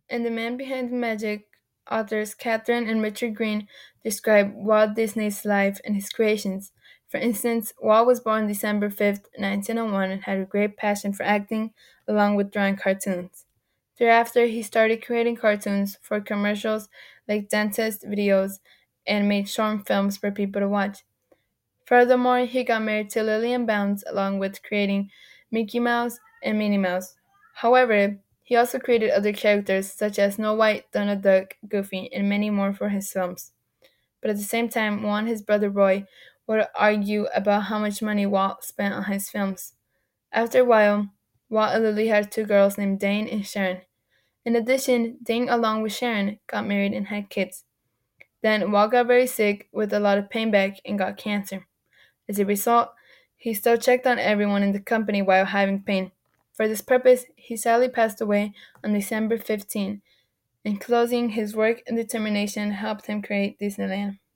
And the man behind the magic, authors Catherine and Richard Green describe Walt Disney's life and his creations. For instance, Walt was born December 5th, 1901, and had a great passion for acting along with drawing cartoons. Thereafter, he started creating cartoons for commercials like dentist videos and made short films for people to watch. Furthermore, he got married to Lillian Bounds along with creating Mickey Mouse and Minnie Mouse. However, he also created other characters such as Snow White, Donald Duck, Goofy, and many more for his films. But at the same time, Walt and his brother Roy would argue about how much money Walt spent on his films. After a while, Walt and Lily had two girls named Dane and Sharon. In addition, Dane, along with Sharon, got married and had kids. Then Walt got very sick with a lot of pain back and got cancer. As a result, he still checked on everyone in the company while having pain. For this purpose, he sadly passed away on December 15. In closing, his work and determination helped him create Disneyland.